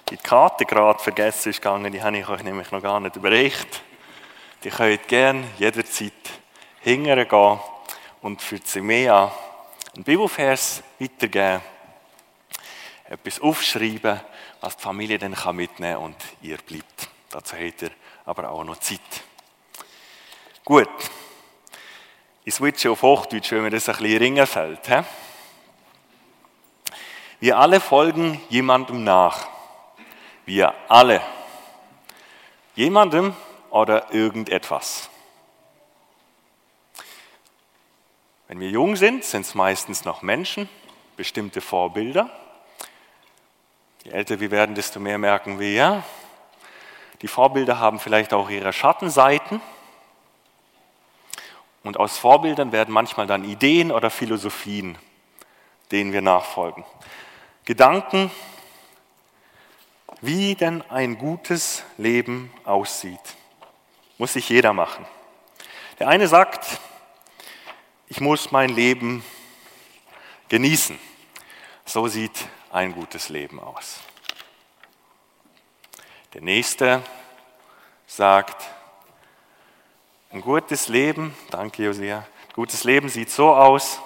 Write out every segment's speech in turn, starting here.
die Karte gerade vergessen ist gegangen, die habe ich euch nämlich noch gar nicht überreicht. Die könnt gerne jederzeit hingehen und für die Simea einen Bibelvers weitergeben, etwas aufschreiben, was die Familie dann mitnehmen kann und ihr bleibt. Dazu habt ihr aber auch noch Zeit. Gut, ich switche auf Hochdeutsch, weil mir das ein bisschen ringer fällt. Wir alle folgen jemandem nach. Wir alle. Jemandem oder irgendetwas. Wenn wir jung sind, sind es meistens noch Menschen, bestimmte Vorbilder. Je älter wir werden, desto mehr merken wir, ja, die Vorbilder haben vielleicht auch ihre Schattenseiten. Und aus Vorbildern werden manchmal dann Ideen oder Philosophien, denen wir nachfolgen. Gedanken, wie denn ein gutes Leben aussieht, muss sich jeder machen. Der eine sagt, ich muss mein Leben genießen. So sieht ein gutes Leben aus. Der nächste sagt, ein gutes Leben, danke Josia, ein gutes Leben sieht so aus,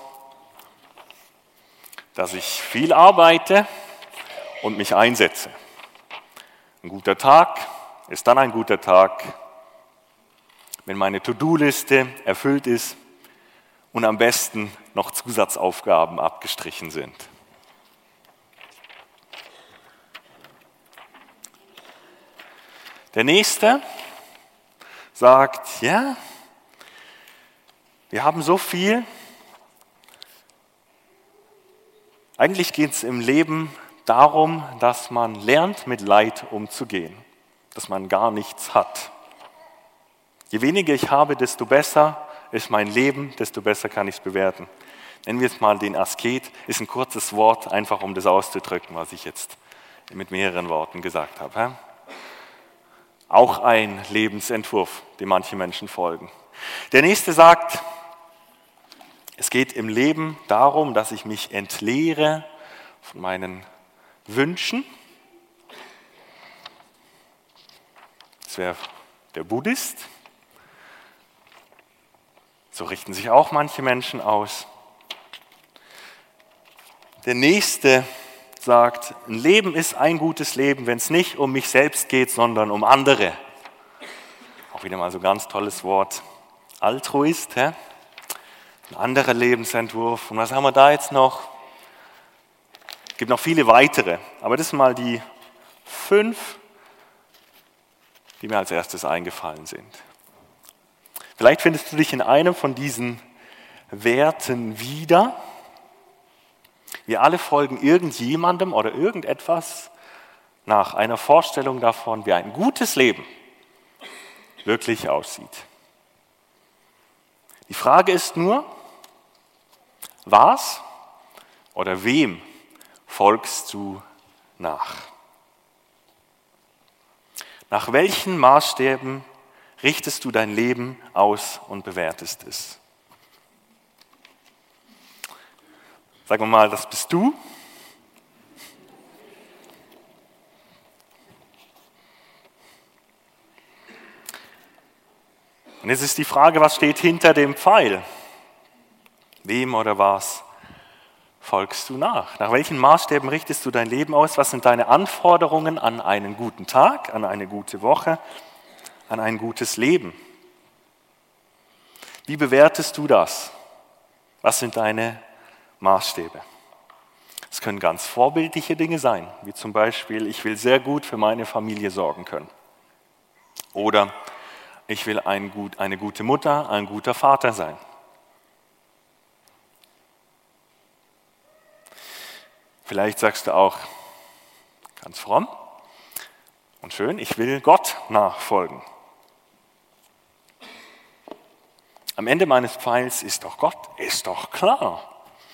dass ich viel arbeite und mich einsetze. Ein guter Tag ist dann ein guter Tag, wenn meine To-Do-Liste erfüllt ist und am besten noch Zusatzaufgaben abgestrichen sind. Der nächste sagt, ja, wir haben so viel. Eigentlich geht es im Leben darum, dass man lernt, mit Leid umzugehen, dass man gar nichts hat. Je weniger ich habe, desto besser ist mein Leben, desto besser kann ich es bewerten. Nennen wir es mal den Asket, ist ein kurzes Wort, einfach um das auszudrücken, was ich jetzt mit mehreren Worten gesagt habe. Auch ein Lebensentwurf, dem manche Menschen folgen. Der nächste sagt, es geht im Leben darum, dass ich mich entleere von meinen Wünschen. Das wäre der Buddhist. So richten sich auch manche Menschen aus. Der nächste sagt, ein Leben ist ein gutes Leben, wenn es nicht um mich selbst geht, sondern um andere. Auch wieder mal so ein ganz tolles Wort. Altruist, ein anderer Lebensentwurf. Und was haben wir da jetzt noch? Es gibt noch viele weitere, aber das sind mal die 5, die mir als erstes eingefallen sind. Vielleicht findest du dich in einem von diesen Werten wieder. Wir alle folgen irgendjemandem oder irgendetwas nach einer Vorstellung davon, wie ein gutes Leben wirklich aussieht. Die Frage ist nur, was oder wem folgst du nach? Nach welchen Maßstäben richtest du dein Leben aus und bewertest es? Sagen wir mal, das bist du. Und jetzt ist die Frage, was steht hinter dem Pfeil? Wem oder was folgst du nach? Nach welchen Maßstäben richtest du dein Leben aus? Was sind deine Anforderungen an einen guten Tag, an eine gute Woche, an ein gutes Leben? Wie bewertest du das? Was sind deine Maßstäbe? Es können ganz vorbildliche Dinge sein, wie zum Beispiel, ich will sehr gut für meine Familie sorgen können. Oder ich will eine gute Mutter, ein guter Vater sein. Vielleicht sagst du auch, ganz fromm und schön, ich will Gott nachfolgen. Am Ende meines Pfeils ist doch Gott, ist doch klar.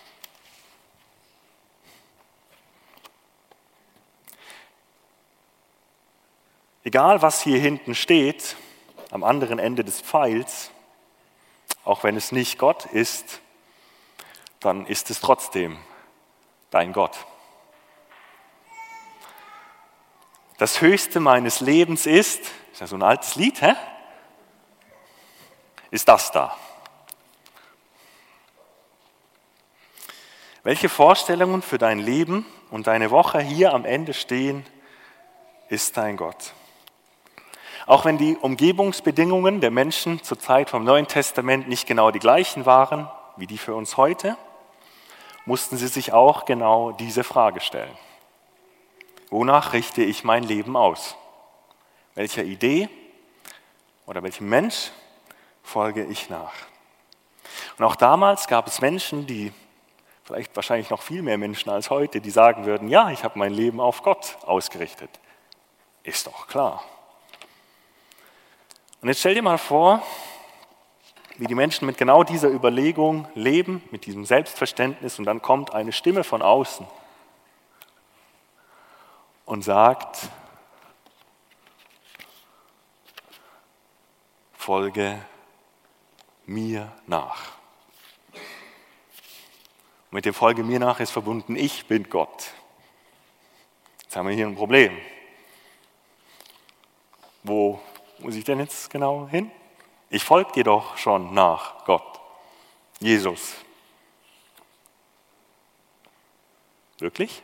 Egal, was hier hinten steht, am anderen Ende des Pfeils, auch wenn es nicht Gott ist, dann ist es trotzdem dein Gott. Das Höchste meines Lebens ist ja so ein altes Lied, ist das da. Welche Vorstellungen für dein Leben und deine Woche hier am Ende stehen, ist dein Gott. Auch wenn die Umgebungsbedingungen der Menschen zur Zeit vom Neuen Testament nicht genau die gleichen waren wie die für uns heute, mussten sie sich auch genau diese Frage stellen. Wonach richte ich mein Leben aus? Welcher Idee oder welchem Mensch folge ich nach? Und auch damals gab es Menschen, die vielleicht wahrscheinlich noch viel mehr Menschen als heute, die sagen würden, ja, ich habe mein Leben auf Gott ausgerichtet. Ist doch klar. Und jetzt stell dir mal vor, wie die Menschen mit genau dieser Überlegung leben, mit diesem Selbstverständnis, und dann kommt eine Stimme von außen und sagt, folge mir nach. Und mit dem Folge mir nach ist verbunden, ich bin Gott. Jetzt haben wir hier ein Problem. Wo muss ich denn jetzt genau hin? Ich folge dir doch schon nach Gott, Jesus. Wirklich?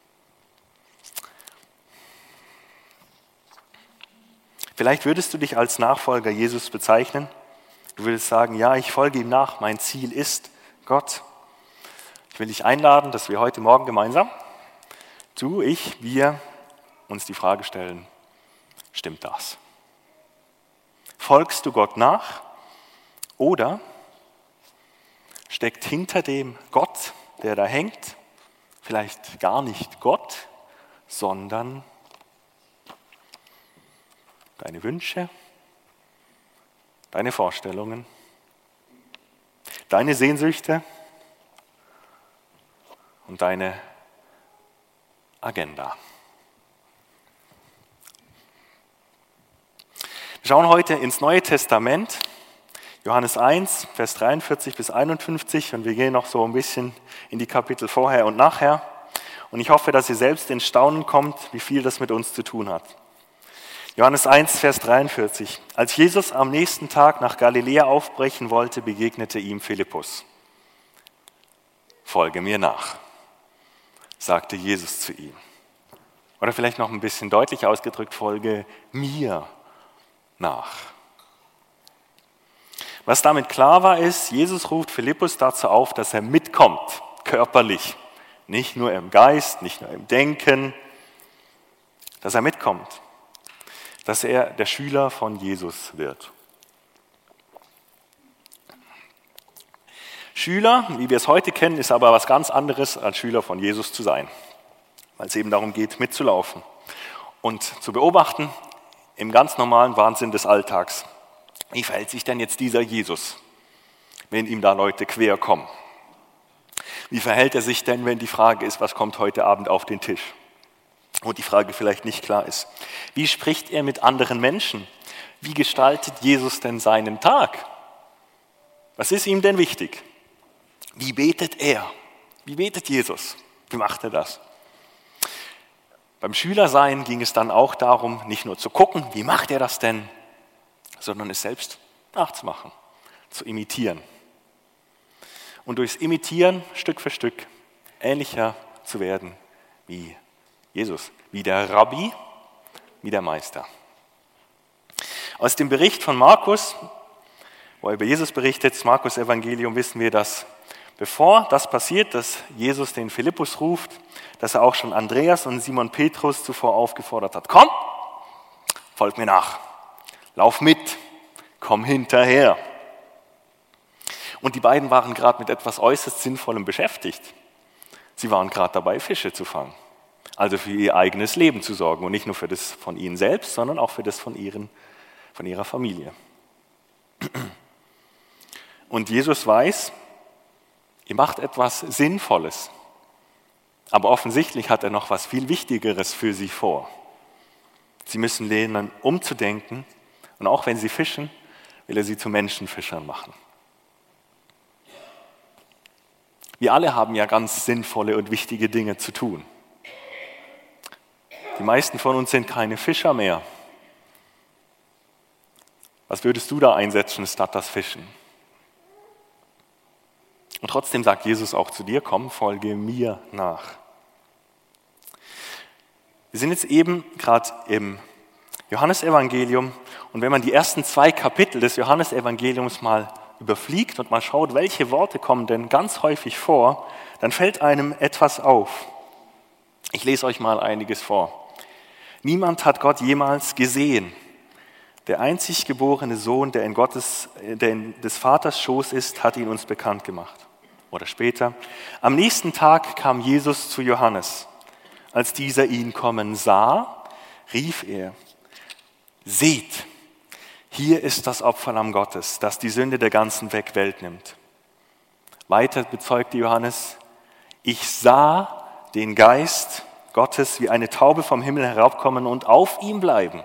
Vielleicht würdest du dich als Nachfolger Jesus bezeichnen. Du würdest sagen, ja, ich folge ihm nach, mein Ziel ist Gott. Ich will dich einladen, dass wir heute Morgen gemeinsam, wir uns die Frage stellen, stimmt das? Folgst du Gott nach oder steckt hinter dem Gott, der da hängt, vielleicht gar nicht Gott, sondern deine Wünsche, deine Vorstellungen, deine Sehnsüchte und deine Agenda. Wir schauen heute ins Neue Testament, Johannes 1, Vers 43 bis 51, und wir gehen noch so ein bisschen in die Kapitel vorher und nachher. Und ich hoffe, dass ihr selbst ins Staunen kommt, wie viel das mit uns zu tun hat. Johannes 1, Vers 43. Als Jesus am nächsten Tag nach Galiläa aufbrechen wollte, begegnete ihm Philippus. Folge mir nach, sagte Jesus zu ihm. Oder vielleicht noch ein bisschen deutlicher ausgedrückt, folge mir nach. Was damit klar war, ist, Jesus ruft Philippus dazu auf, dass er mitkommt, körperlich. Nicht nur im Geist, nicht nur im Denken, dass er mitkommt. Dass er der Schüler von Jesus wird. Schüler, wie wir es heute kennen, ist aber was ganz anderes, als Schüler von Jesus zu sein. Weil es eben darum geht, mitzulaufen und zu beobachten im ganz normalen Wahnsinn des Alltags. Wie verhält sich denn jetzt dieser Jesus, wenn ihm da Leute quer kommen? Wie verhält er sich denn, wenn die Frage ist, was kommt heute Abend auf den Tisch? Und die Frage vielleicht nicht klar ist. Wie spricht er mit anderen Menschen? Wie gestaltet Jesus denn seinen Tag? Was ist ihm denn wichtig? Wie betet er? Wie betet Jesus? Wie macht er das? Beim Schülersein ging es dann auch darum, nicht nur zu gucken, wie macht er das denn, sondern es selbst nachzumachen, zu imitieren. Und durchs Imitieren Stück für Stück ähnlicher zu werden wie Jesus, wie der Rabbi, wie der Meister. Aus dem Bericht von Markus, wo er über Jesus berichtet, das Markus-Evangelium, wissen wir, dass bevor das passiert, dass Jesus den Philippus ruft, dass er auch schon Andreas und Simon Petrus zuvor aufgefordert hat, komm, folg mir nach, lauf mit, komm hinterher. Und die beiden waren gerade mit etwas äußerst Sinnvollem beschäftigt. Sie waren gerade dabei, Fische zu fangen. Also für ihr eigenes Leben zu sorgen und nicht nur für das von ihnen selbst, sondern auch für das von ihrer Familie. Und Jesus weiß, ihr macht etwas Sinnvolles, aber offensichtlich hat er noch was viel Wichtigeres für sie vor. Sie müssen lernen, umzudenken, und auch wenn sie fischen, will er sie zu Menschenfischern machen. Wir alle haben ja ganz sinnvolle und wichtige Dinge zu tun. Die meisten von uns sind keine Fischer mehr. Was würdest du da einsetzen statt das Fischen? Und trotzdem sagt Jesus auch zu dir, komm, folge mir nach. Wir sind jetzt eben gerade im Johannesevangelium und wenn man die ersten 2 Kapitel des Johannesevangeliums mal überfliegt und mal schaut, welche Worte kommen denn ganz häufig vor, dann fällt einem etwas auf. Ich lese euch mal einiges vor. Niemand hat Gott jemals gesehen. Der einzig geborene Sohn, der in des Vaters Schoß ist, hat ihn uns bekannt gemacht. Oder später. Am nächsten Tag kam Jesus zu Johannes. Als dieser ihn kommen sah, rief er, seht, hier ist das Opferlamm Gottes, das die Sünde der ganzen Welt nimmt. Weiter bezeugte Johannes, ich sah den Geist Gottes wie eine Taube vom Himmel herabkommen und auf ihm bleiben.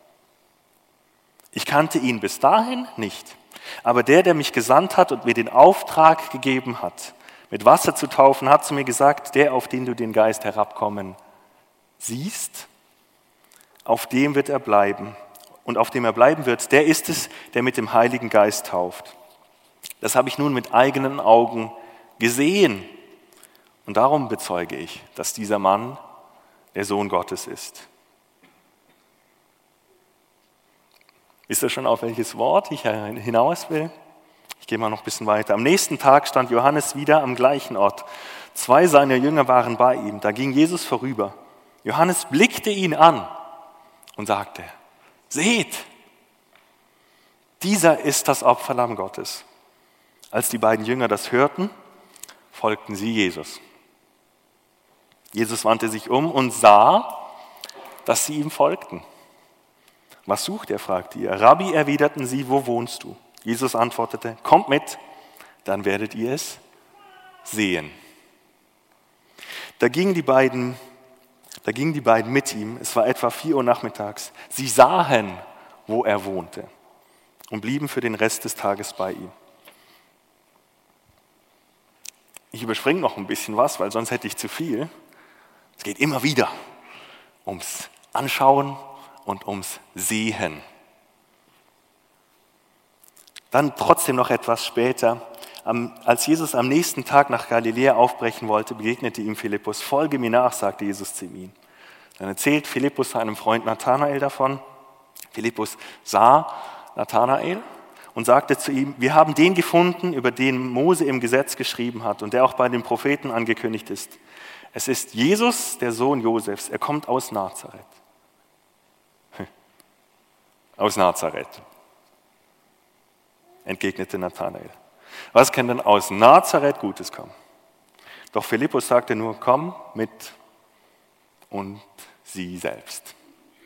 Ich kannte ihn bis dahin nicht, aber der mich gesandt hat und mir den Auftrag gegeben hat, mit Wasser zu taufen, hat zu mir gesagt, der, auf den du den Geist herabkommen siehst, auf dem wird er bleiben. Und auf dem er bleiben wird, der ist es, der mit dem Heiligen Geist tauft. Das habe ich nun mit eigenen Augen gesehen. Und darum bezeuge ich, dass dieser Mann der Sohn Gottes ist. Wisst ihr schon, auf welches Wort ich hinaus will? Ich gehe mal noch ein bisschen weiter. Am nächsten Tag stand Johannes wieder am gleichen Ort. 2 seiner Jünger waren bei ihm. Da ging Jesus vorüber. Johannes blickte ihn an und sagte, seht, dieser ist das Opferlamm Gottes. Als die beiden Jünger das hörten, folgten sie Jesus. Jesus wandte sich um und sah, dass sie ihm folgten. Was sucht er, fragte er. Rabbi, erwiderten sie, wo wohnst du? Jesus antwortete, kommt mit, dann werdet ihr es sehen. Da gingen die beiden mit ihm, es war etwa 4 Uhr nachmittags. Sie sahen, wo er wohnte und blieben für den Rest des Tages bei ihm. Ich überspringe noch ein bisschen was, weil sonst hätte ich zu viel. Es geht immer wieder ums Anschauen und ums Sehen. Dann trotzdem noch etwas später, als Jesus am nächsten Tag nach Galiläa aufbrechen wollte, begegnete ihm Philippus. Folge mir nach, sagte Jesus zu ihm. Dann erzählt Philippus seinem Freund Nathanael davon. Philippus sah Nathanael und sagte zu ihm, wir haben den gefunden, über den Mose im Gesetz geschrieben hat und der auch bei den Propheten angekündigt ist. Es ist Jesus, der Sohn Josefs. Er kommt aus Nazareth. Aus Nazareth, entgegnete Nathanael. Was kann denn aus Nazareth Gutes kommen? Doch Philippus sagte nur, komm mit und sieh selbst.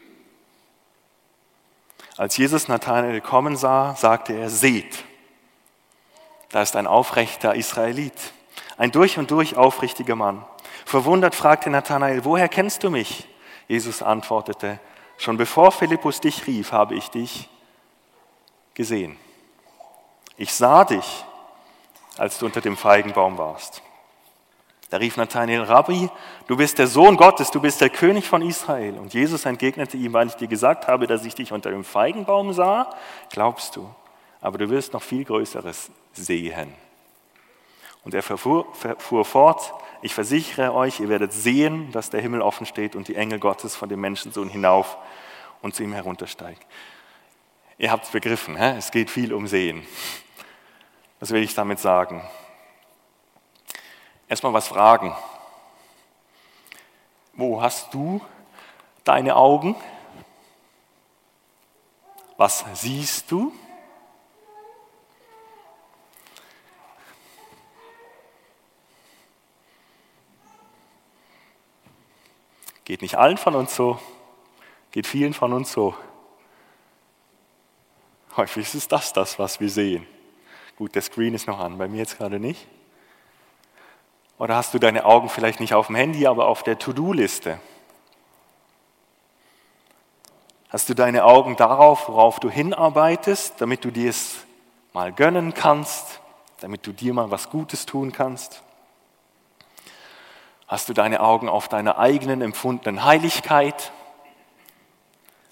Als Jesus Nathanael kommen sah, sagte er, seht, da ist ein aufrechter Israelit, ein durch und durch aufrichtiger Mann. Verwundert fragte Nathanael, woher kennst du mich? Jesus antwortete, schon bevor Philippus dich rief, habe ich dich gesehen. Ich sah dich, als du unter dem Feigenbaum warst. Da rief Nathanael, Rabbi, du bist der Sohn Gottes, du bist der König von Israel. Und Jesus entgegnete ihm, weil ich dir gesagt habe, dass ich dich unter dem Feigenbaum sah, glaubst du, aber du wirst noch viel Größeres sehen. Und er fuhr fort, ich versichere euch, ihr werdet sehen, dass der Himmel offen steht und die Engel Gottes von dem Menschensohn hinauf und zu ihm heruntersteigen. Ihr habt es begriffen, es geht viel um Sehen. Was will ich damit sagen? Erstmal was fragen. Wo hast du deine Augen? Was siehst du? Geht nicht allen von uns so, geht vielen von uns so. Häufig ist das, was wir sehen. Gut, der Screen ist noch an, bei mir jetzt gerade nicht. Oder hast du deine Augen vielleicht nicht auf dem Handy, aber auf der To-Do-Liste? Hast du deine Augen darauf, worauf du hinarbeitest, damit du dir es mal gönnen kannst, damit du dir mal was Gutes tun kannst? Hast du deine Augen auf deiner eigenen empfundenen Heiligkeit?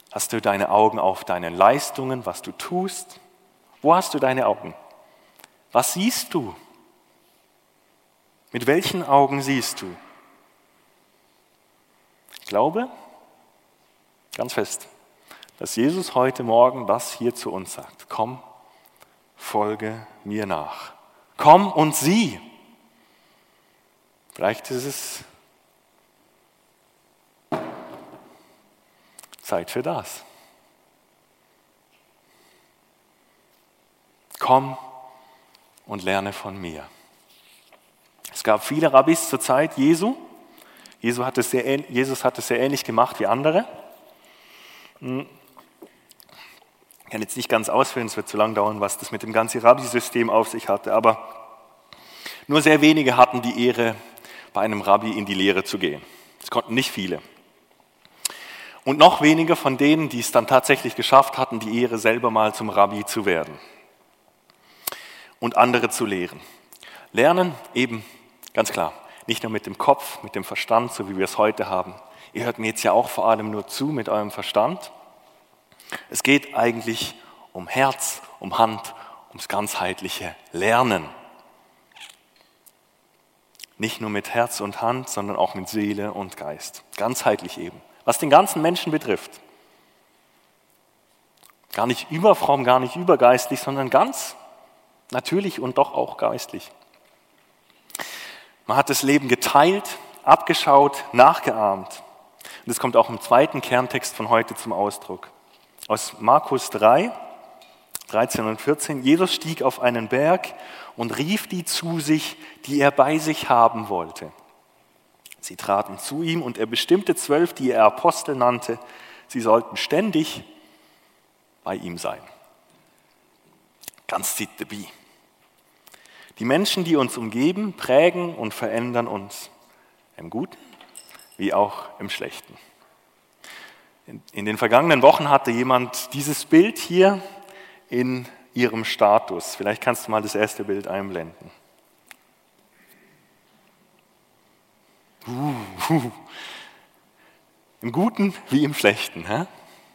Hast du deine Augen auf deine Leistungen, was du tust? Wo hast du deine Augen? Was siehst du? Mit welchen Augen siehst du? Ich glaube ganz fest, dass Jesus heute Morgen das hier zu uns sagt. Komm, folge mir nach. Komm und sieh. Vielleicht ist es Zeit für das. Komm und lerne von mir. Es gab viele Rabbis zur Zeit Jesu. Jesus hat es sehr ähnlich gemacht wie andere. Ich kann jetzt nicht ganz ausführen, es wird zu lang dauern, was das mit dem ganzen Rabbi-System auf sich hatte, aber nur sehr wenige hatten die Ehre, bei einem Rabbi in die Lehre zu gehen. Es konnten nicht viele. Und noch weniger von denen, die es dann tatsächlich geschafft hatten, die Ehre selber mal zum Rabbi zu werden und andere zu lehren. Lernen eben, ganz klar, nicht nur mit dem Kopf, mit dem Verstand, so wie wir es heute haben. Ihr hört mir jetzt ja auch vor allem nur zu mit eurem Verstand. Es geht eigentlich um Herz, um Hand, ums ganzheitliche Lernen. Nicht nur mit Herz und Hand, sondern auch mit Seele und Geist. Ganzheitlich eben. Was den ganzen Menschen betrifft. Gar nicht überfromm, gar nicht übergeistlich, sondern ganz natürlich und doch auch geistlich. Man hat das Leben geteilt, abgeschaut, nachgeahmt. Und das kommt auch im zweiten Kerntext von heute zum Ausdruck. Aus Markus 3, 13 und 14. Jesus stieg auf einen Berg und rief die zu sich, die er bei sich haben wollte. Sie traten zu ihm und er bestimmte 12, die er Apostel nannte. Sie sollten ständig bei ihm sein. Ganz zit dabei. Die Menschen, die uns umgeben, prägen und verändern uns. Im Guten wie auch im Schlechten. In den vergangenen Wochen hatte jemand dieses Bild hier in ihrem Status. Vielleicht kannst du mal das erste Bild einblenden. Im Guten wie im Schlechten. Hä?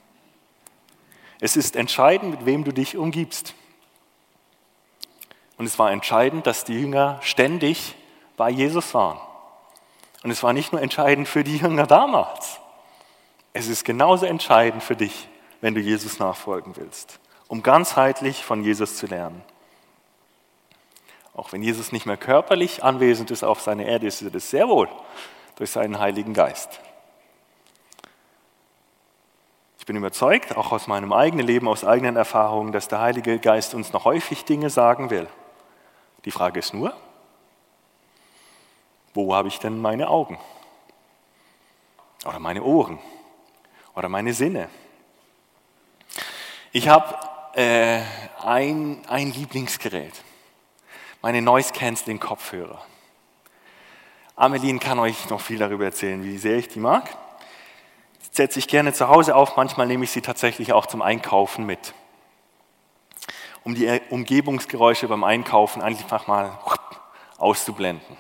Es ist entscheidend, mit wem du dich umgibst. Und es war entscheidend, dass die Jünger ständig bei Jesus waren. Und es war nicht nur entscheidend für die Jünger damals. Es ist genauso entscheidend für dich, wenn du Jesus nachfolgen willst, um ganzheitlich von Jesus zu lernen. Auch wenn Jesus nicht mehr körperlich anwesend ist auf seiner Erde, ist er das sehr wohl durch seinen Heiligen Geist. Ich bin überzeugt, auch aus meinem eigenen Leben, aus eigenen Erfahrungen, dass der Heilige Geist uns noch häufig Dinge sagen will. Die Frage ist nur, wo habe ich denn meine Augen? Oder meine Ohren? Oder meine Sinne? Ich habe ein Lieblingsgerät. Meine Noise-Canceling-Kopfhörer. Amelien kann euch noch viel darüber erzählen, wie sehr ich die mag. Die setze ich gerne zu Hause auf, manchmal nehme ich sie tatsächlich auch zum Einkaufen mit. Um die Umgebungsgeräusche beim Einkaufen einfach mal auszublenden.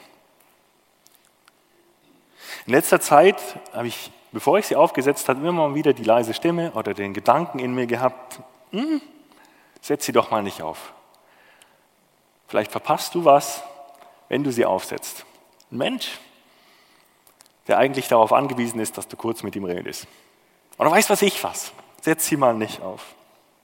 In letzter Zeit habe ich, bevor ich sie aufgesetzt habe, immer mal wieder die leise Stimme oder den Gedanken in mir gehabt, setz sie doch mal nicht auf. Vielleicht verpasst du was, wenn du sie aufsetzt. Ein Mensch, der eigentlich darauf angewiesen ist, dass du kurz mit ihm redest. Oder weiß was ich was, setz sie mal nicht auf.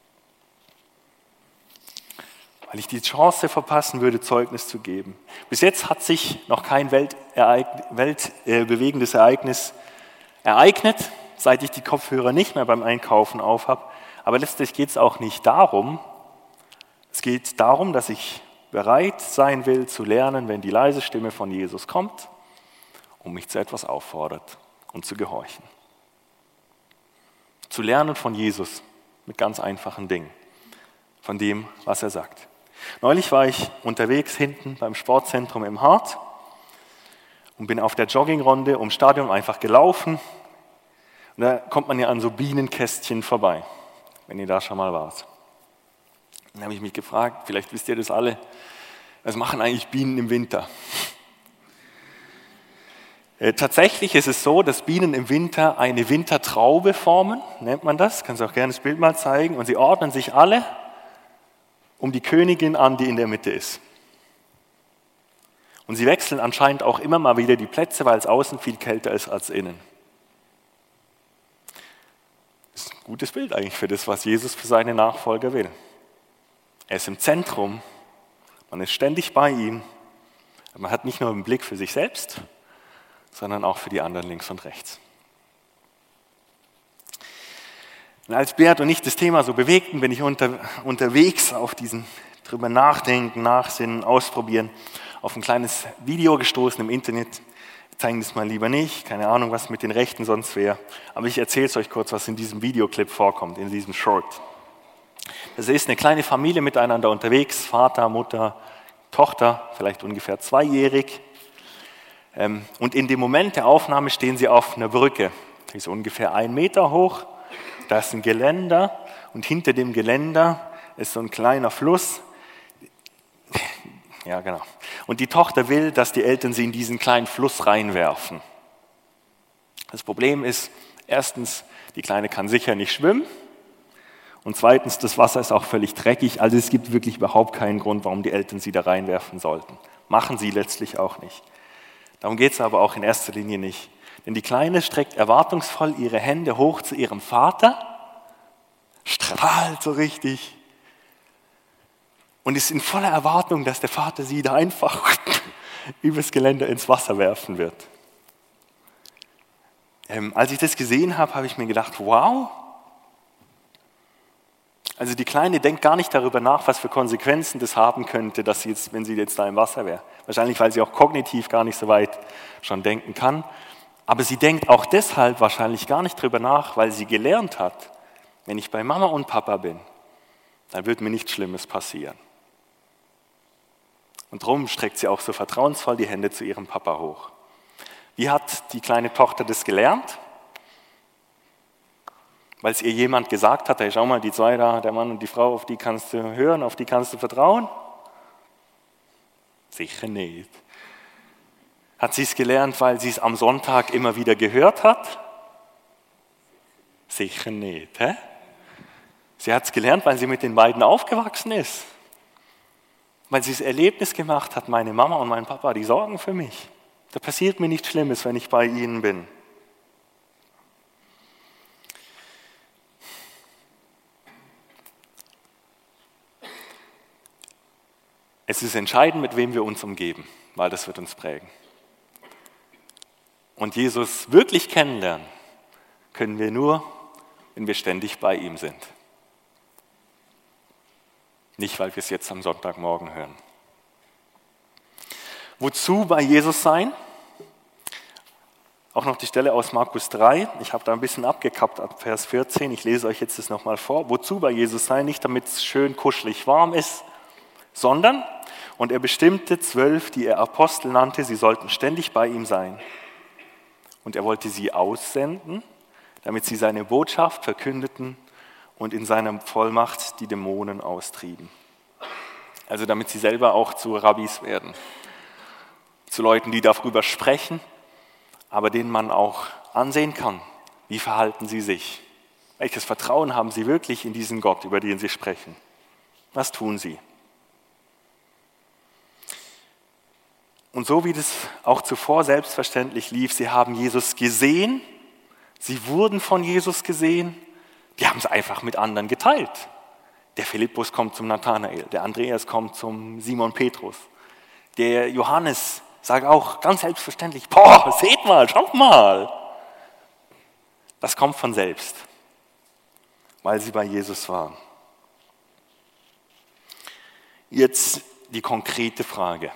Weil ich die Chance verpassen würde, Zeugnis zu geben. Bis jetzt hat sich noch kein weltbewegendes Ereignis ereignet, seit ich die Kopfhörer nicht mehr beim Einkaufen auf habe. Aber letztlich geht es auch nicht darum. Es geht darum, dass ich bereit sein will zu lernen, wenn die leise Stimme von Jesus kommt und mich zu etwas auffordert und zu gehorchen. Zu lernen von Jesus mit ganz einfachen Dingen, von dem, was er sagt. Neulich war ich unterwegs hinten beim Sportzentrum im Hart und bin auf der Joggingrunde ums Stadion einfach gelaufen. Und da kommt man ja an so Bienenkästchen vorbei, wenn ihr da schon mal wart. Dann habe ich mich gefragt, vielleicht wisst ihr das alle, was machen eigentlich Bienen im Winter? Tatsächlich ist es so, dass Bienen im Winter eine Wintertraube formen, nennt man das, kannst du auch gerne das Bild mal zeigen, und sie ordnen sich alle um die Königin an, die in der Mitte ist. Und sie wechseln anscheinend auch immer mal wieder die Plätze, weil es außen viel kälter ist als innen. Das ist ein gutes Bild eigentlich für das, was Jesus für seine Nachfolger will. Er ist im Zentrum, man ist ständig bei ihm, man hat nicht nur einen Blick für sich selbst, sondern auch für die anderen links und rechts. Und als Beat und ich das Thema so bewegten, bin ich unterwegs auf diesen drüber nachdenken, nachsinnen, ausprobieren, auf ein kleines Video gestoßen im Internet. Ich zeige das mal lieber nicht, keine Ahnung, was mit den Rechten sonst wäre. Aber ich erzähle es euch kurz, was in diesem Videoclip vorkommt, in diesem Short. Das ist eine kleine Familie miteinander unterwegs, Vater, Mutter, Tochter, vielleicht ungefähr 2-jährig. Und in dem Moment der Aufnahme stehen sie auf einer Brücke, die ist ungefähr 1 Meter hoch. Da ist ein Geländer und hinter dem Geländer ist so ein kleiner Fluss. Ja, genau. Und die Tochter will, dass die Eltern sie in diesen kleinen Fluss reinwerfen. Das Problem ist, erstens, die Kleine kann sicher nicht schwimmen. Und zweitens, das Wasser ist auch völlig dreckig. Also es gibt wirklich überhaupt keinen Grund, warum die Eltern sie da reinwerfen sollten. Machen sie letztlich auch nicht. Darum geht es aber auch in erster Linie nicht. Denn die Kleine streckt erwartungsvoll ihre Hände hoch zu ihrem Vater, strahlt so richtig und ist in voller Erwartung, dass der Vater sie da einfach übers Geländer ins Wasser werfen wird. Als ich das gesehen habe, habe ich mir gedacht, wow. Also die Kleine denkt gar nicht darüber nach, was für Konsequenzen das haben könnte, dass sie jetzt, wenn sie jetzt da im Wasser wäre. Wahrscheinlich, weil sie auch kognitiv gar nicht so weit schon denken kann. Aber sie denkt auch deshalb wahrscheinlich gar nicht darüber nach, weil sie gelernt hat, wenn ich bei Mama und Papa bin, dann wird mir nichts Schlimmes passieren. Und darum streckt sie auch so vertrauensvoll die Hände zu ihrem Papa hoch. Wie hat die kleine Tochter das gelernt? Weil es ihr jemand gesagt hat, hey, schau mal, die 2 da, der Mann und die Frau, auf die kannst du hören, auf die kannst du vertrauen? Sicher nicht. Hat sie es gelernt, weil sie es am Sonntag immer wieder gehört hat? Sicher nicht. Hä? Sie hat es gelernt, weil sie mit den beiden aufgewachsen ist. Weil sie das Erlebnis gemacht hat, meine Mama und mein Papa, die sorgen für mich. Da passiert mir nichts Schlimmes, wenn ich bei ihnen bin. Es ist entscheidend, mit wem wir uns umgeben, weil das wird uns prägen. Und Jesus wirklich kennenlernen können wir nur, wenn wir ständig bei ihm sind. Nicht, weil wir es jetzt am Sonntagmorgen hören. Wozu bei Jesus sein? Auch noch die Stelle aus Markus 3. Ich habe da ein bisschen abgekappt ab Vers 14. Ich lese euch jetzt das nochmal vor. Wozu bei Jesus sein? Nicht, damit es schön kuschelig warm ist, sondern, und er bestimmte 12, die er Apostel nannte, sie sollten ständig bei ihm sein. Und er wollte sie aussenden, damit sie seine Botschaft verkündeten und in seiner Vollmacht die Dämonen austrieben. Also damit sie selber auch zu Rabbis werden, zu Leuten, die darüber sprechen, aber denen man auch ansehen kann, wie verhalten sie sich. Welches Vertrauen haben sie wirklich in diesen Gott, über den sie sprechen? Was tun sie? Und so wie das auch zuvor selbstverständlich lief, sie haben Jesus gesehen, sie wurden von Jesus gesehen, die haben es einfach mit anderen geteilt. Der Philippus kommt zum Nathanael, der Andreas kommt zum Simon Petrus. Der Johannes sagt auch ganz selbstverständlich, boah, seht mal, schaut mal. Das kommt von selbst, weil sie bei Jesus waren. Jetzt die konkrete Frage.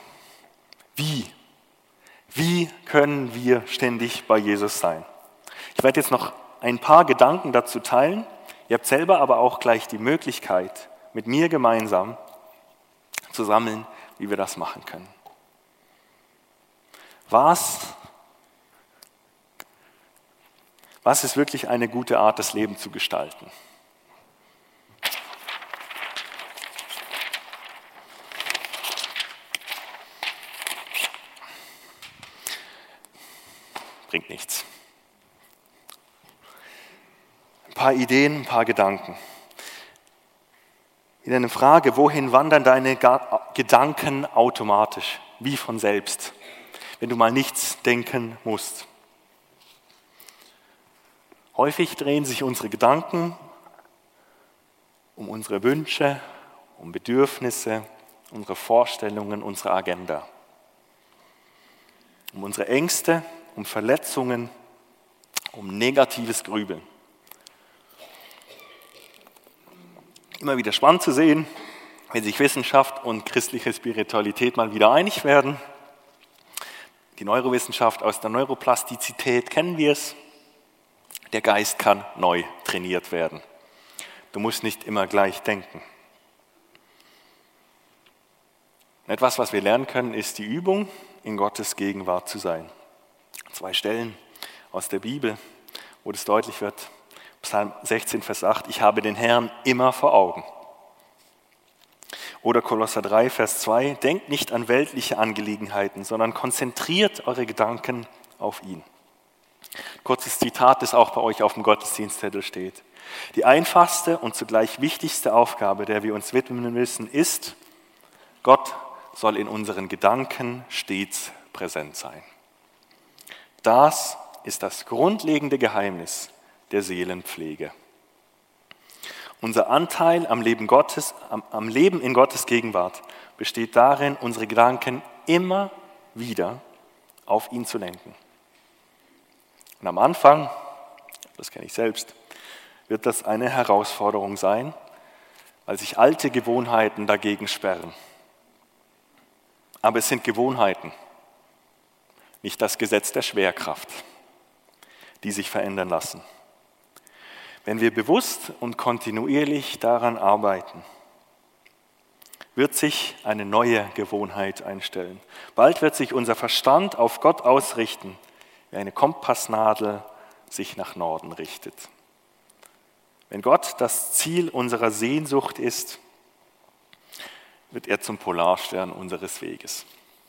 Wie können wir ständig bei Jesus sein? Ich werde jetzt noch ein paar Gedanken dazu teilen. Ihr habt selber aber auch gleich die Möglichkeit, mit mir gemeinsam zu sammeln, wie wir das machen können. Was ist wirklich eine gute Art, das Leben zu gestalten? bringt nichts. Ein paar Ideen, ein paar Gedanken. Wieder eine Frage, wohin wandern deine Gedanken automatisch, wie von selbst, wenn du mal nichts denken musst? Häufig drehen sich unsere Gedanken um unsere Wünsche, um Bedürfnisse, unsere Vorstellungen, unsere Agenda. Um unsere Ängste, um Verletzungen, um negatives Grübeln. Immer wieder spannend zu sehen, wenn sich Wissenschaft und christliche Spiritualität mal wieder einig werden. Die Neurowissenschaft aus der Neuroplastizität kennen wir es. Der Geist kann neu trainiert werden. Du musst nicht immer gleich denken. Und etwas, was wir lernen können, ist die Übung, in Gottes Gegenwart zu sein. 2 Stellen aus der Bibel, wo das deutlich wird. Psalm 16, Vers 8, ich habe den Herrn immer vor Augen. Oder Kolosser 3, Vers 2, denkt nicht an weltliche Angelegenheiten, sondern konzentriert eure Gedanken auf ihn. Kurzes Zitat, das auch bei euch auf dem Gottesdienstzettel steht. Die einfachste und zugleich wichtigste Aufgabe, der wir uns widmen müssen, ist, Gott soll in unseren Gedanken stets präsent sein. Das ist das grundlegende Geheimnis der Seelenpflege. Unser Anteil am Leben in Gottes Gegenwart besteht darin, unsere Gedanken immer wieder auf ihn zu lenken. Und am Anfang, das kenne ich selbst, wird das eine Herausforderung sein, weil sich alte Gewohnheiten dagegen sperren. Aber es sind Gewohnheiten, nicht das Gesetz der Schwerkraft, die sich verändern lassen. Wenn wir bewusst und kontinuierlich daran arbeiten, wird sich eine neue Gewohnheit einstellen. Bald wird sich unser Verstand auf Gott ausrichten, wie eine Kompassnadel sich nach Norden richtet. Wenn Gott das Ziel unserer Sehnsucht ist, wird er zum Polarstern unseres Weges.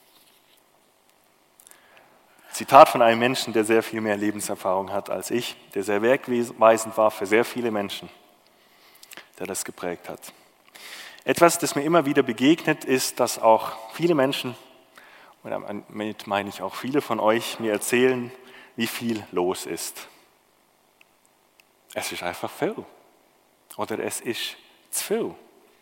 Zitat von einem Menschen, der sehr viel mehr Lebenserfahrung hat als ich, der sehr wegweisend war für sehr viele Menschen, der das geprägt hat. Etwas, das mir immer wieder begegnet, ist, dass auch viele Menschen, und damit meine ich auch viele von euch, mir erzählen, wie viel los ist. Es ist einfach viel. Oder es ist zu viel.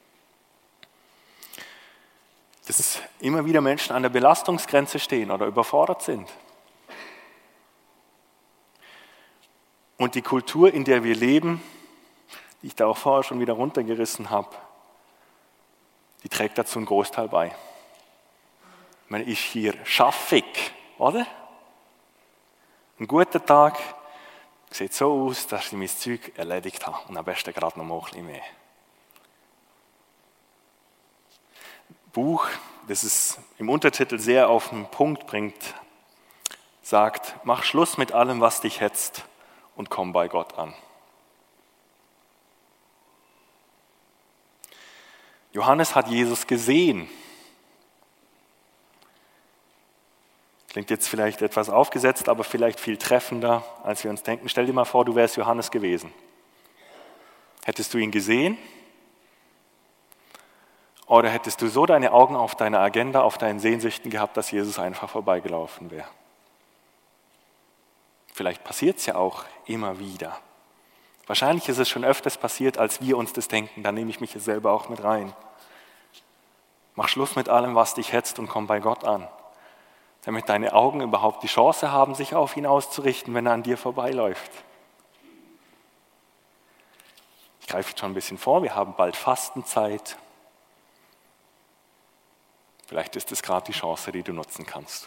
Dass immer wieder Menschen an der Belastungsgrenze stehen oder überfordert sind. Und die Kultur, in der wir leben, die ich da auch vorher schon wieder runtergerissen habe, die trägt dazu einen Großteil bei. Man ist hier schaffig, oder? Ein guter Tag sieht so aus, dass ich mein Zeug erledigt habe und am besten gerade noch mal ein bisschen mehr. Buch, das es im Untertitel sehr auf den Punkt bringt, sagt, mach Schluss mit allem, was dich hetzt und komm bei Gott an. Johannes hat Jesus gesehen. Klingt jetzt vielleicht etwas aufgesetzt, aber vielleicht viel treffender, als wir uns denken. Stell dir mal vor, du wärst Johannes gewesen. Hättest du ihn gesehen? Oder hättest du so deine Augen auf deine Agenda, auf deinen Sehnsüchten gehabt, dass Jesus einfach vorbeigelaufen wäre? Vielleicht passiert es ja auch immer wieder. Wahrscheinlich ist es schon öfters passiert, als wir uns das denken. Da nehme ich mich selber auch mit rein. Mach Schluss mit allem, was dich hetzt und komm bei Gott an. Damit deine Augen überhaupt die Chance haben, sich auf ihn auszurichten, wenn er an dir vorbeiläuft. Ich greife jetzt schon ein bisschen vor, wir haben bald Fastenzeit. Vielleicht ist es gerade die Chance, die du nutzen kannst.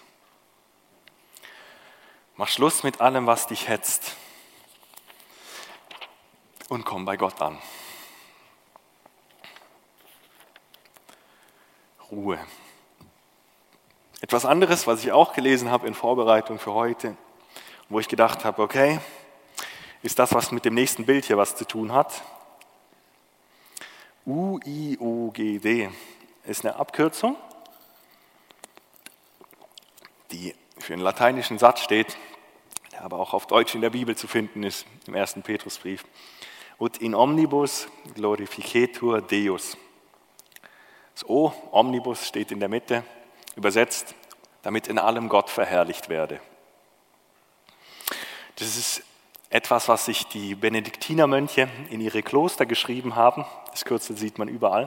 Mach Schluss mit allem, was dich hetzt und komm bei Gott an. Ruhe. Etwas anderes, was ich auch gelesen habe in Vorbereitung für heute, wo ich gedacht habe, okay, ist das, was mit dem nächsten Bild hier was zu tun hat. UIOGD ist eine Abkürzung, die für einen lateinischen Satz steht, aber auch auf Deutsch in der Bibel zu finden ist, im 1. Petrusbrief. Ut in omnibus glorificetur Deus. Das O, Omnibus, steht in der Mitte, übersetzt, damit in allem Gott verherrlicht werde. Das ist etwas, was sich die Benediktinermönche in ihre Kloster geschrieben haben. Das Kürzel sieht man überall.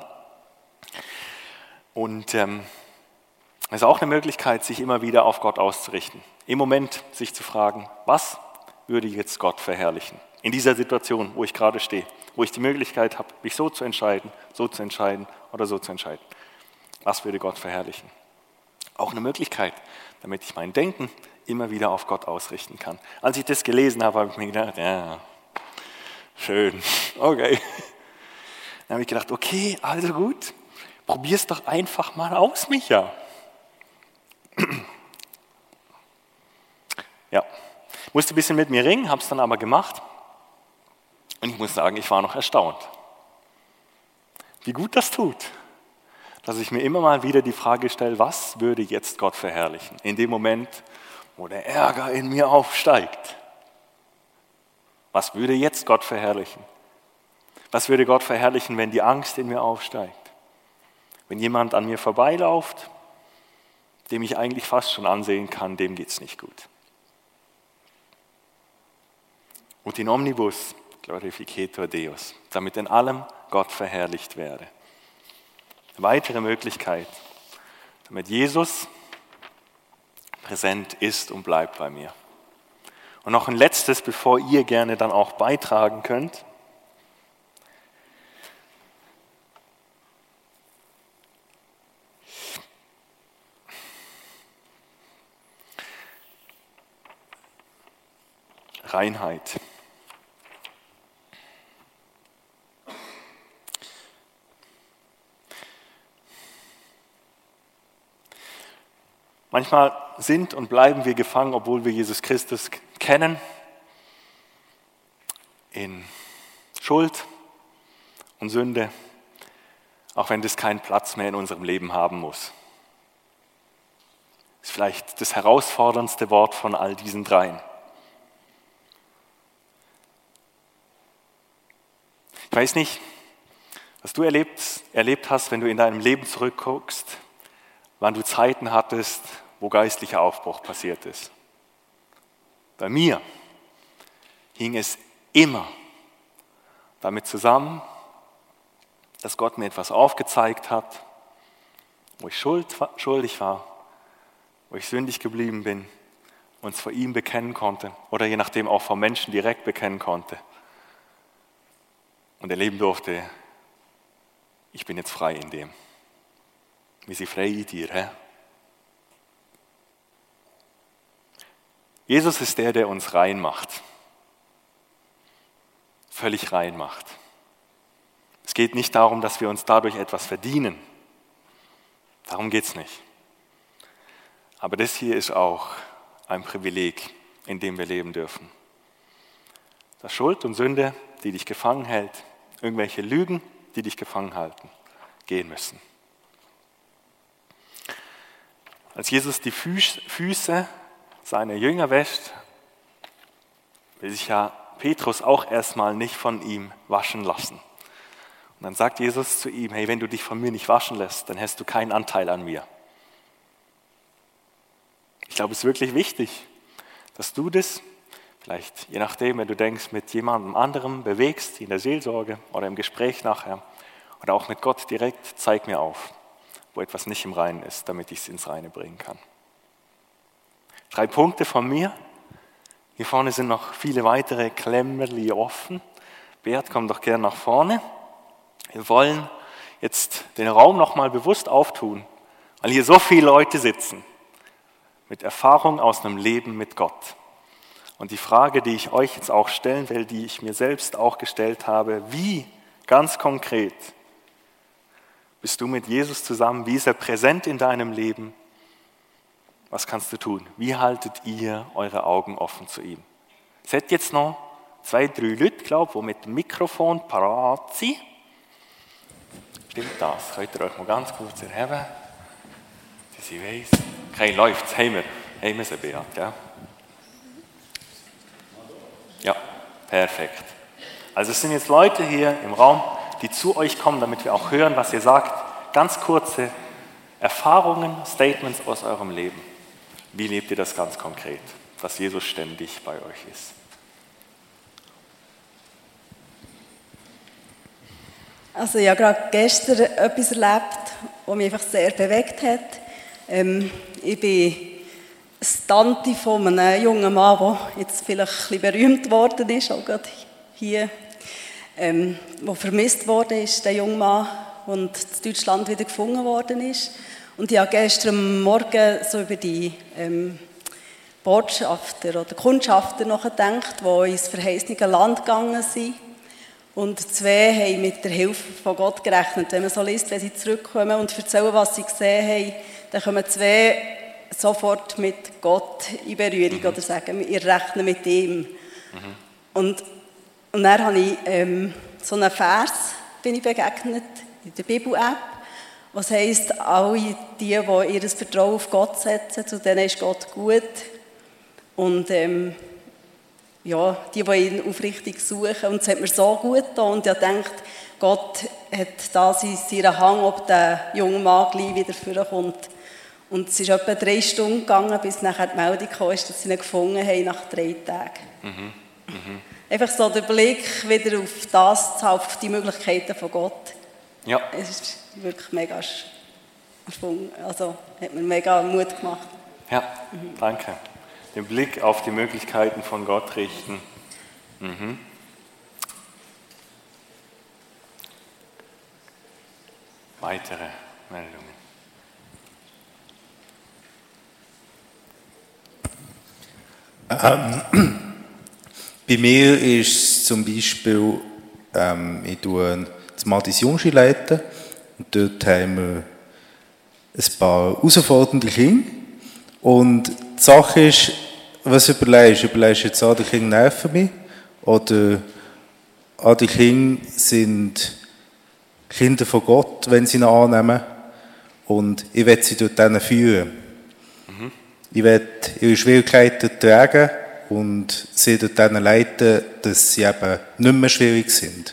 Und es ist auch eine Möglichkeit, sich immer wieder auf Gott auszurichten. Im Moment sich zu fragen, was würde jetzt Gott verherrlichen? In dieser Situation, wo ich gerade stehe, wo ich die Möglichkeit habe, mich so zu entscheiden oder so zu entscheiden. Was würde Gott verherrlichen? Auch eine Möglichkeit, damit ich mein Denken immer wieder auf Gott ausrichten kann. Als ich das gelesen habe, habe ich mir gedacht, ja, schön, okay. Dann habe ich gedacht, okay, also gut, probier's doch einfach mal aus, Micha. Ja, musste ein bisschen mit mir ringen, habe es dann aber gemacht. Und ich muss sagen, ich war noch erstaunt, wie gut das tut, dass ich mir immer mal wieder die Frage stelle, was würde jetzt Gott verherrlichen? In dem Moment, wo der Ärger in mir aufsteigt. Was würde jetzt Gott verherrlichen? Was würde Gott verherrlichen, wenn die Angst in mir aufsteigt? Wenn jemand an mir vorbeiläuft, dem ich eigentlich fast schon ansehen kann, dem geht es nicht gut. Ut in omnibus glorificetur Deus, damit in allem Gott verherrlicht werde. Eine weitere Möglichkeit, damit Jesus präsent ist und bleibt bei mir. Und noch ein letztes, bevor ihr gerne dann auch beitragen könnt. Reinheit. Manchmal sind und bleiben wir gefangen, obwohl wir Jesus Christus kennen, in Schuld und Sünde, auch wenn das keinen Platz mehr in unserem Leben haben muss. Das ist vielleicht das herausforderndste Wort von all diesen dreien. Ich weiß nicht, was du erlebt hast, wenn du in deinem Leben zurückguckst, wann du Zeiten hattest, wo geistlicher Aufbruch passiert ist. Bei mir hing es immer damit dass Gott mir etwas aufgezeigt hat, wo ich schuldig war, wo ich sündig geblieben bin und es vor ihm bekennen konnte oder je nachdem auch vor Menschen direkt bekennen konnte und erleben durfte, ich bin jetzt frei in dem. Wir sind frei in dir. He? Jesus ist der uns rein macht. Völlig rein macht. Es geht nicht darum, dass wir uns dadurch etwas verdienen. Darum geht es nicht. Aber das hier ist auch ein Privileg, in dem wir leben dürfen. Dass Schuld und Sünde, die dich gefangen hält, irgendwelche Lügen, die dich gefangen halten, gehen müssen. Als Jesus die Füße seiner Jünger wäscht, will sich ja Petrus auch erstmal nicht von ihm waschen lassen. Und dann sagt Jesus zu ihm, hey, wenn du dich von mir nicht waschen lässt, dann hast du keinen Anteil an mir. Ich glaube, es ist wirklich wichtig, dass du das, vielleicht je nachdem, wenn du denkst, mit jemandem anderem bewegst, in der Seelsorge oder im Gespräch nachher, oder auch mit Gott direkt, zeig mir auf, wo etwas nicht im Reinen ist, damit ich es ins Reine bringen kann. 3 Punkte von mir. Hier vorne sind noch viele weitere Klemmerli offen. Beat, komm doch gerne nach vorne. Wir wollen jetzt den Raum nochmal bewusst auftun, weil hier so viele Leute sitzen mit Erfahrung aus einem Leben mit Gott. Und die Frage, die ich euch jetzt auch stellen will, die ich mir selbst auch gestellt habe, wie ganz konkret bist du mit Jesus zusammen? Wie ist er präsent in deinem Leben? Was kannst du tun? Wie haltet ihr eure Augen offen zu ihm? Es hat jetzt noch 2, 3 Leute, glaube ich, die mit dem Mikrofon parat sind. Stimmt das? Könnt ihr euch mal ganz kurz erheben? Dass ich weiss. Okay, läuft's. Haben wir sie, Beat, ja? Perfekt. Also es sind jetzt Leute hier im Raum, die zu euch kommen, damit wir auch hören, was ihr sagt. Ganz kurze Erfahrungen, Statements aus eurem Leben. Wie lebt ihr das ganz konkret, dass Jesus ständig bei euch ist? Also ich habe gerade gestern etwas erlebt, das mich einfach sehr bewegt hat. Ich bin das Tante von einem jungen Mann, der jetzt vielleicht ein bisschen berühmt geworden ist, auch gerade hier, der vermisst worden ist, der junge Mann, und in Deutschland wieder gefunden worden ist. Und ich habe gestern Morgen so über die Botschafter oder Kundschafter nachgedacht, die ins verheißene Land gegangen sind. Und 2 haben mit der Hilfe von Gott gerechnet. Wenn man so liest, wenn sie zurückkommen und erzählen, was sie gesehen haben, dann kommen 2 sofort mit Gott in Berührung oder sagen, ihr rechnet mit ihm. Und dann habe ich so einen Vers bin ich begegnet in der Bibel-App, was heisst, alle die ihr Vertrauen auf Gott setzen, zu denen ist Gott gut. Und ja, die ihn aufrichtig suchen. Und es hat mir so gut getan. Und ich dachte, Gott hat das in seiner Hand, ob der junge Mann gleich wieder vorkommt. Und es ist etwa 3 Stunden gegangen, bis nachher die Meldung kam, dass sie ihn gefunden haben nach 3 Tagen. Einfach so der Blick wieder auf das zu haben, auf die Möglichkeiten von Gott. Ja. Es ist wirklich mega also hat mir mega Mut gemacht. Ja, danke. Den Blick auf die Möglichkeiten von Gott richten. Weitere Meldungen. Bei mir ist es zum Beispiel, ich leite das Matis Jungschi leiten und dort haben wir ein paar herausfordernde Kinder. Und die Sache ist, was überlegst du? Überlegst du jetzt, die Kinder nerven mich? Oder die Kinder sind Kinder von Gott, wenn sie ihn annehmen? Und ich will sie dort führen. Ich will ihre Schwierigkeiten tragen und sie dort leiten, dass sie eben nicht mehr schwierig sind.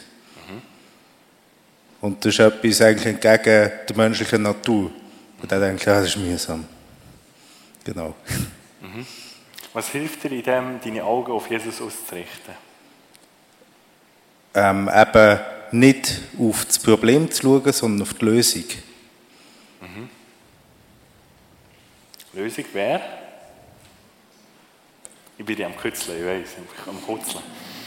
Und das ist etwas eigentlich entgegen der menschlichen Natur. Und dann denke ich, das ist mühsam. Genau. Was hilft dir in dem, deine Augen auf Jesus auszurichten? Eben nicht auf das Problem zu schauen, sondern auf die Lösung. Lösung wäre? Ich bin ja am Kützeln, ich weiss, am Kutzeln.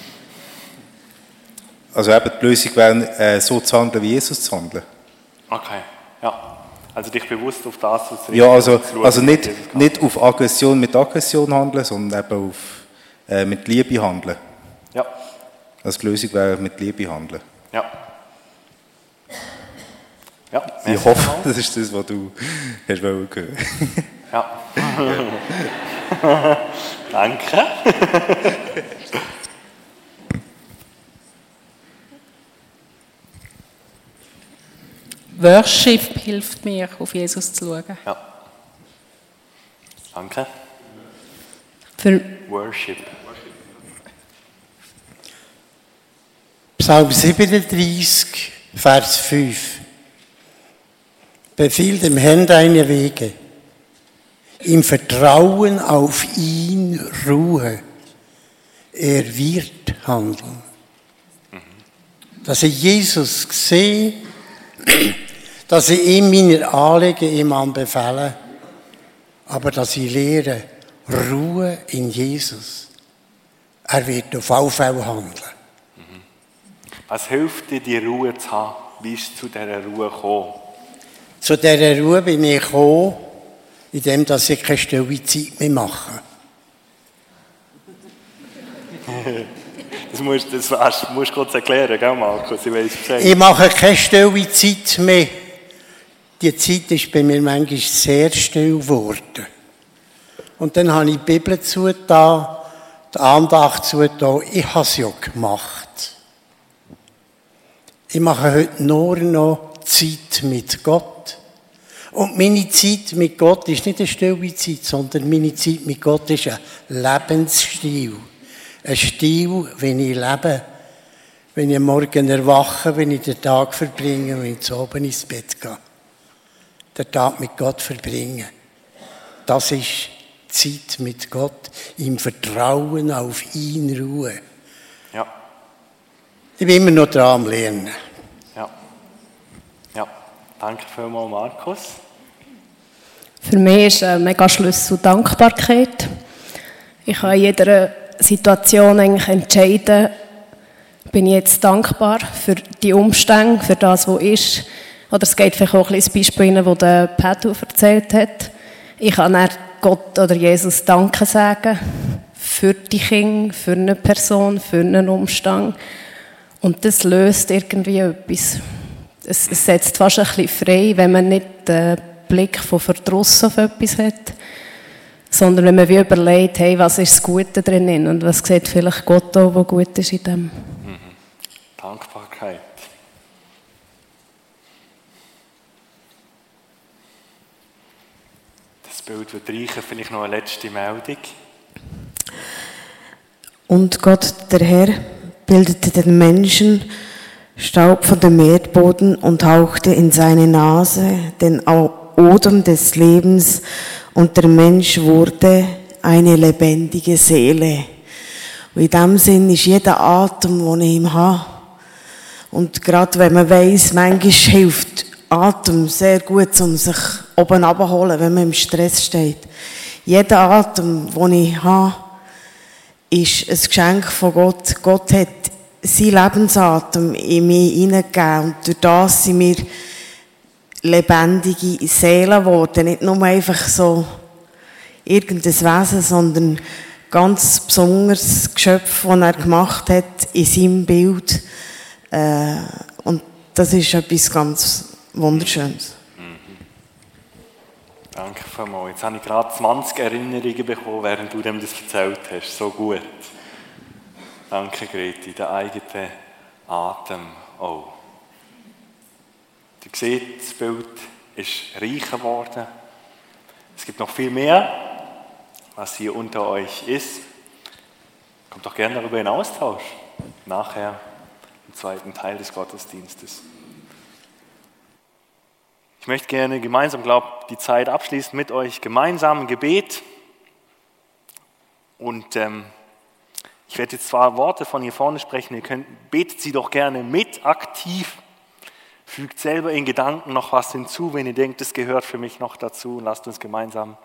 Also eben die Lösung wäre, so zu handeln, wie Jesus zu handeln. Okay, ja. Also dich bewusst auf das zu richten. Ja, also nicht auf Aggression mit Aggression handeln, sondern eben auf mit Liebe handeln. Ja. Also die Lösung wäre mit Liebe handeln. Ja. Ja. Ich hoffe, das ist das, was du hast hören. Ja. Danke. Worship hilft mir, auf Jesus zu schauen. Ja. Danke. Für Worship. Psalm 37, Vers 5. Befiehl dem Herrn deine Wege. Im Vertrauen auf ihn ruhe. Er wird handeln. Dass ich Jesus sehe, dass ich ihm meine Anliegen ihm anbefehle, aber dass ich lehre, Ruhe in Jesus. Er wird auf alle Fälle handeln. Was hilft dir, die Ruhe zu haben? Wie ist du zu dieser Ruhe gekommen? Zu dieser Ruhe bin ich gekommen, indem ich keine stille Zeit mehr mache. Das musst du kurz erklären, gell, Markus? Ich weiss Bescheid. Ich mache keine stille Zeit mehr. Die Zeit ist bei mir manchmal sehr still geworden. Und dann habe ich die Bibel zugetan, die Andacht zugetan. Ich habe es ja gemacht. Ich mache heute nur noch Zeit mit Gott. Und meine Zeit mit Gott ist nicht eine stille Zeit, sondern meine Zeit mit Gott ist ein Lebensstil. ein Stil, wie ich lebe, wenn ich am Morgen erwache, wenn ich den Tag verbringe, wenn ich zu oben ins Bett gehe. Den Tag mit Gott verbringen. Das ist Zeit mit Gott, im Vertrauen auf ihn ruhen. Ja. Ich bin immer noch dran am Lernen. Ja. Ja. Danke vielmals, Markus. Für mich ist ein mega Schlüssel Dankbarkeit. Ich kann in jeder Situation eigentlich entscheiden, bin ich jetzt dankbar für die Umstände, für das, was ist. Oder es geht vielleicht auch ein bisschen das Beispiel rein, das der Pedro erzählt hat. Ich kann dann Gott oder Jesus Danke sagen für die Kinder, für eine Person, für einen Umstand. Und das löst irgendwie etwas. Es setzt fast ein bisschen frei, wenn man nicht den Blick von Verdruss auf etwas hat, sondern wenn man wie überlegt, hey, was ist das Gute drin und was sieht vielleicht Gott auch, was gut ist in dem. Dankbarkeit. Das Bild wird reichen, vielleicht noch eine letzte Meldung. Und Gott, der Herr, bildete den Menschen Staub von dem Erdboden und hauchte in seine Nase den Odem des Lebens, und der Mensch wurde eine lebendige Seele. Und in diesem Sinn ist jeder Atem, den ich ihm habe, und gerade wenn man weiss, manchmal hilft Atem sehr gut, um sich oben abzuholen, wenn man im Stress steht. Jeder Atem, den ich habe, ist ein Geschenk von Gott. Gott hat seinen Lebensatem in mich hineingegeben und durch das sind wir lebendige Seelen geworden. Nicht nur einfach so irgendein Wesen, sondern ganz besonderes Geschöpf, das er gemacht hat in seinem Bild. Und das ist etwas ganz Wunderschönes. Danke vielmals. Jetzt habe ich gerade 20 Erinnerungen bekommen, während du dem das erzählt hast. So gut. Danke, Greti. Der eigene Atem auch. Ihr seht, das Bild ist reicher geworden. Es gibt noch viel mehr, was hier unter euch ist. Kommt doch gerne darüber in Austausch. Nachher im zweiten Teil des Gottesdienstes. Ich möchte gerne gemeinsam, die Zeit abschließen mit euch, gemeinsam im Gebet. Und ich werde jetzt zwar Worte von hier vorne sprechen, betet sie doch gerne mit, aktiv. Fügt selber in Gedanken noch was hinzu, wenn ihr denkt, das gehört für mich noch dazu. Und lasst uns gemeinsam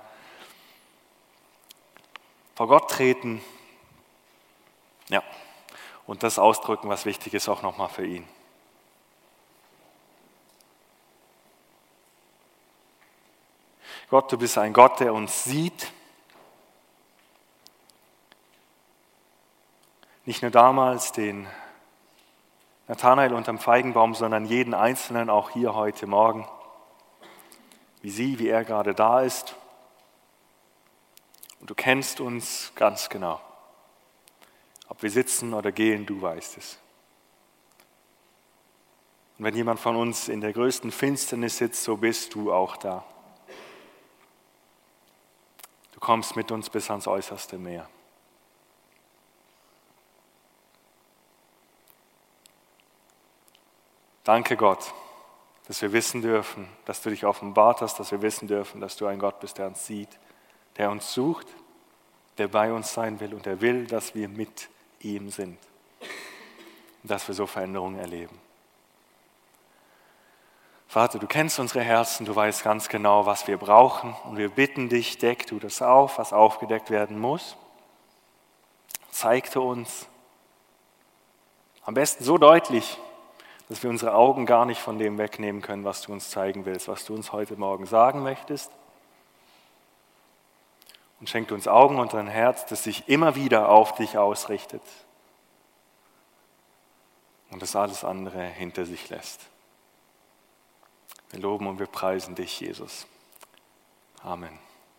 vor Gott treten. Ja, und das ausdrücken, was wichtig ist, auch nochmal für ihn. Gott, du bist ein Gott, der uns sieht. Nicht nur damals den Nathanael unterm Feigenbaum, sondern jeden Einzelnen auch hier heute Morgen. Wie er gerade da ist. Und du kennst uns ganz genau. Ob wir sitzen oder gehen, du weißt es. Und wenn jemand von uns in der größten Finsternis sitzt, so bist du auch da. Du kommst mit uns bis ans äußerste Meer. Danke Gott, dass wir wissen dürfen, dass du dich offenbart hast, dass wir wissen dürfen, dass du ein Gott bist, der uns sieht, der uns sucht, der bei uns sein will und der will, dass wir mit ihm sind und dass wir so Veränderungen erleben. Vater, du kennst unsere Herzen, du weißt ganz genau, was wir brauchen und wir bitten dich, deck du das auf, was aufgedeckt werden muss. Zeig du uns am besten so deutlich, dass wir unsere Augen gar nicht von dem wegnehmen können, was du uns zeigen willst, was du uns heute Morgen sagen möchtest. Und schenk uns Augen und ein Herz, das sich immer wieder auf dich ausrichtet und das alles andere hinter sich lässt. Wir loben und wir preisen dich, Jesus. Amen.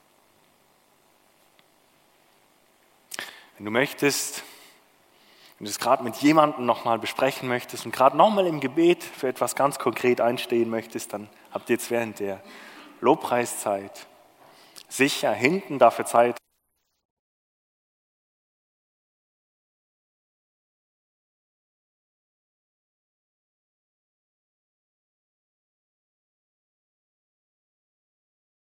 Wenn du möchtest, wenn du es gerade mit jemandem nochmal besprechen möchtest und gerade nochmal im Gebet für etwas ganz konkret einstehen möchtest, dann habt ihr jetzt während der Lobpreiszeit sicher hinten dafür Zeit.